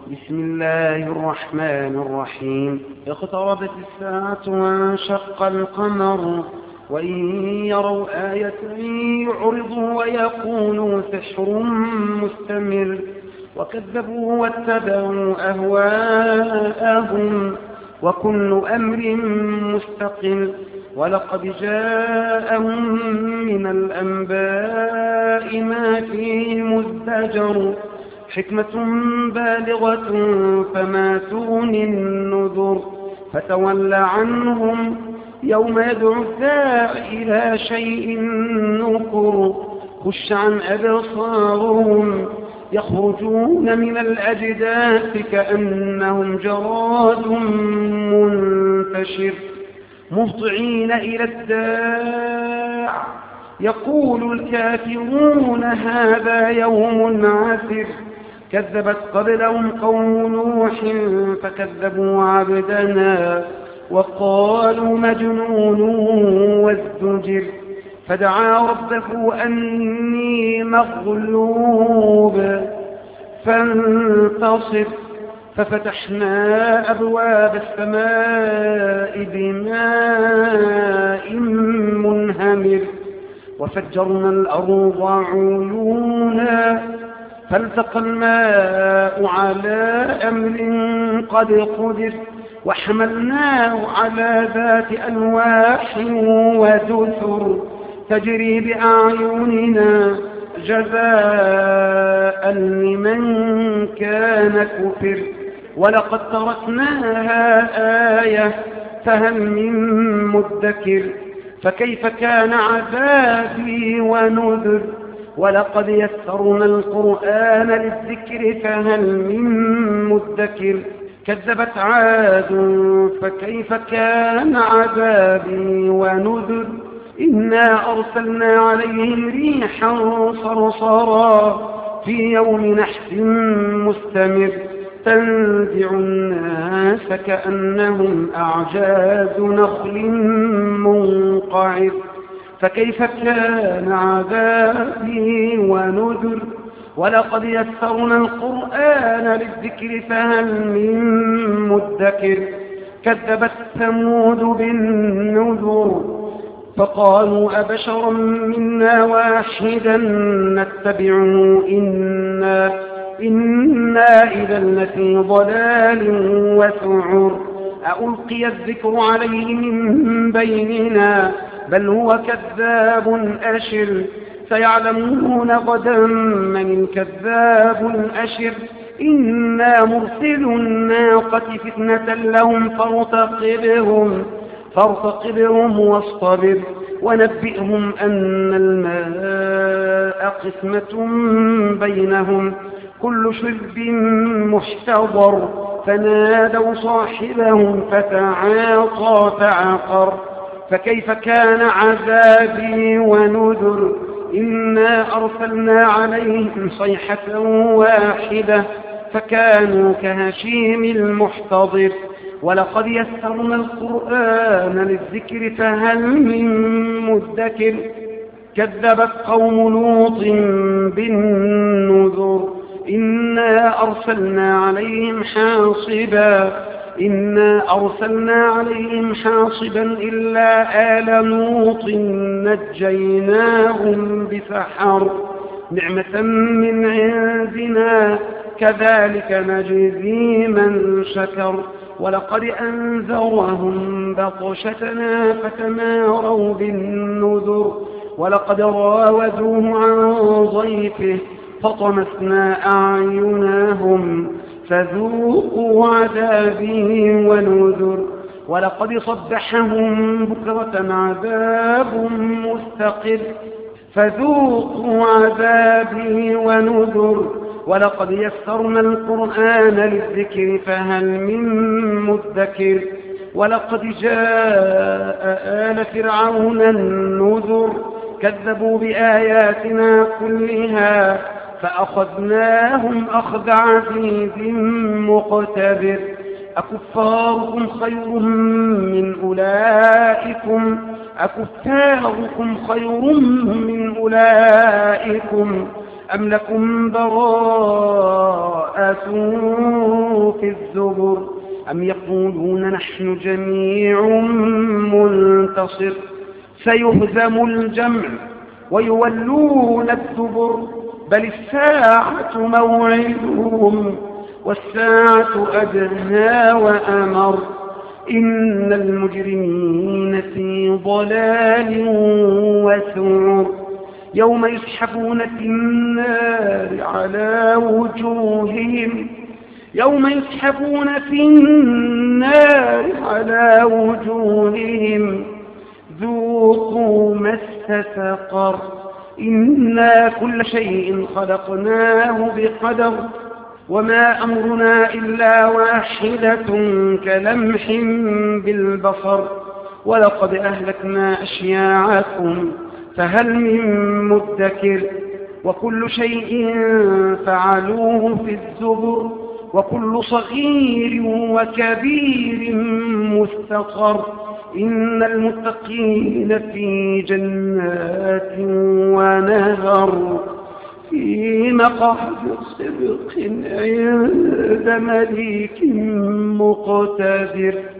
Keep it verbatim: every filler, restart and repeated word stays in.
بسم الله الرحمن الرحيم. اقتربت الساعة وانشق القمر وإن يروا آية يعرضوا ويقولوا سحر مستمر وكذبوا واتبعوا أهواءهم وكل أمر مستقل. ولقد جاءهم من الأنباء ما فيه مزدجر حكمة بالغة فما تغني النذر. فتول عنهم يوم يدعو الداع إلى شيء نكر خش عن أبصارهم يخرجون من الأجداث كأنهم جراد منتشر مهطعين إلى الداع يقول الكافرون هذا يوم عسر. كذبت قبلهم قوم نوح فكذبوا عبدنا وقالوا مجنون وازدجر. فدعا ربه أني مغلوب فانتصر ففتحنا أبواب السماء بماء منهمر وفجرنا الأرض عيونا فالتقى الماء على أمر قد قدر وحملناه على ذات ألواح ودثر تجري بأعيننا جزاء لمن كان كفر. ولقد تركناها آية فهل من مدكر. فكيف كان عذابي ونذر. ولقد يسرنا القرآن للذكر فهل من مدكر. كذبت عاد فكيف كان عذابي ونذر. إنا أرسلنا عليهم ريحا صرصرا في يوم نحس مستمر تنزع الناس كأنهم أعجاز نخل منقعر. فكيف كان عذابي ونذر. ولقد يسرنا القرآن للذكر فهل من مدكر. كذبت ثمود بالنذر فقالوا أبشرا منا واحدا نتبعه إنا, إنا إذا لفي ضلال وسعر. ألقي الذكر عليه من بيننا بل هو كذاب أشر. سيعلمون غدا من الكذاب الأشر. إنا مرسل الناقة فتنة لهم فارتقبهم فارتقبهم واصطبر ونبئهم أن الماء قسمة بينهم كل شرب محتضر. فنادوا صاحبهم فتعاطى فعقر. فكيف كان عذابي ونذر. إنا أرسلنا عليهم صيحة واحدة فكانوا كهشيم المحتضر. ولقد يسرنا القرآن للذكر فهل من مدكر. كذبت قوم لوط بالنذر. إنا أرسلنا عليهم حاصبا إنا أرسلنا عليهم حاصبا إلا آل لوط نجيناهم بسحر نعمة من عندنا كذلك نجزي من شكر. ولقد أنذرهم بطشتنا فتماروا بالنذر. ولقد راودوه عن ضيفه فطمسنا أعينهم فذوقوا عذابي ونذر. ولقد صبحهم بكرة عذاب مستقر فذوقوا عذابي ونذر. ولقد يسرنا القرآن للذكر فهل من مدكر. ولقد جاء آل فرعون النذر كذبوا بآياتنا كلها فأخذناهم أخذ عزيز مقتدر. أكفاركم خير من أولئكم أكفاركم خير من أولئكم أم لكم براءة في الزبر أم يقولون نحن جميع منتصر سيهزم الجمع ويولون الدبر بل الساعة موعدهم والساعة أدهى وأمر إن المجرمين في ضلال وسعر يوم يسحبون في النار على وجوههم يوم يسحبون في النار على وجوههم ذوقوا مس سقر إنا كل شيء خلقناه بقدر وما أمرنا إلا واحدة كلمح بالبصر ولقد أهلكنا أشياعكم فهل من مدكر وكل شيء فعلوه في الزبر وكل صغير وكبير مستقر إن المتقين في جنات ونهر في مقعد صدق عند مليك مقتدر.